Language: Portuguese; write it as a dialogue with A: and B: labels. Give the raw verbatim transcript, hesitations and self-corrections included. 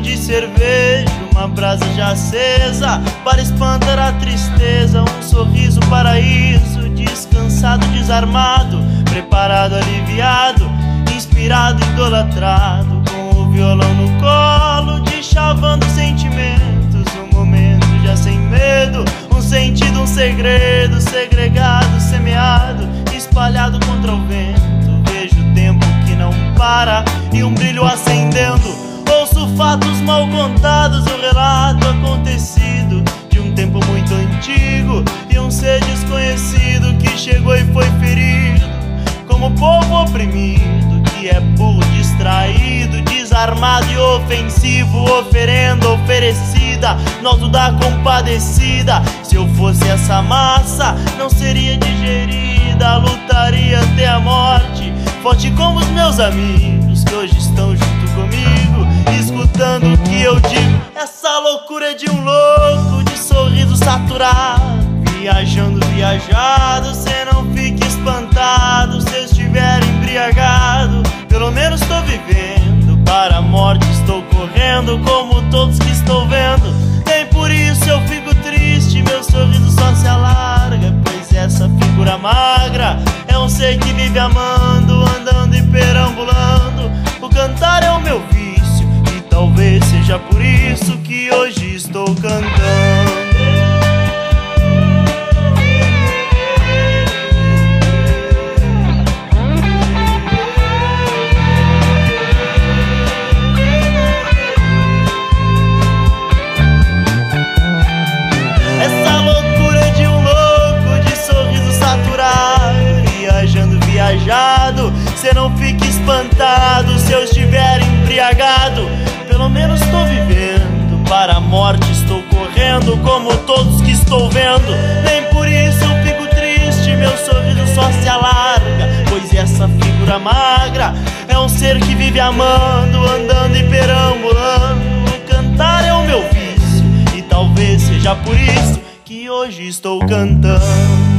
A: de cerveja, uma brasa já acesa para espantar a tristeza. Um sorriso, paraíso, descansado, desarmado, preparado, aliviado, inspirado, idolatrado, com o violão no colo, deschavando sentimentos. Um momento já sem medo, um sentido, um segredo, segregado, semeado, espalhado contra o vento. Vejo o tempo que não para e um brilho acendendo. Ouço fatos mal contados, o relato acontecido de um tempo muito antigo e um ser desconhecido que chegou e foi ferido, como povo oprimido, que é burro, distraído, desarmado e ofensivo, oferenda oferecida no alto da compadecida. Se eu fosse essa massa, não seria digerida, lutaria até a morte, forte como os meus amigos que hoje estão junto comigo, escutando o que eu digo. Essa loucura de um louco, de sorriso saturado, viajando, viajado. Cê não fique espantado se eu estiver embriagado, pelo menos tô vivendo, para a morte estou correndo, como todos que estou vendo. Nem por isso eu fico triste, meu sorriso só se alarga, pois essa figura magra é um ser que vive amando, andando e perambulando. O cantar é o meu vício e talvez seja por isso que hoje estou cantando. Cê não fique espantado se eu estiver embriagado, pelo menos tô vivendo, para a morte estou correndo, como todos que estou vendo. Nem por isso eu fico triste, meu sorriso só se alarga, pois essa figura magra é um ser que vive amando, andando e perambulando. O cantar é o meu vício e talvez seja por isso que hoje estou cantando.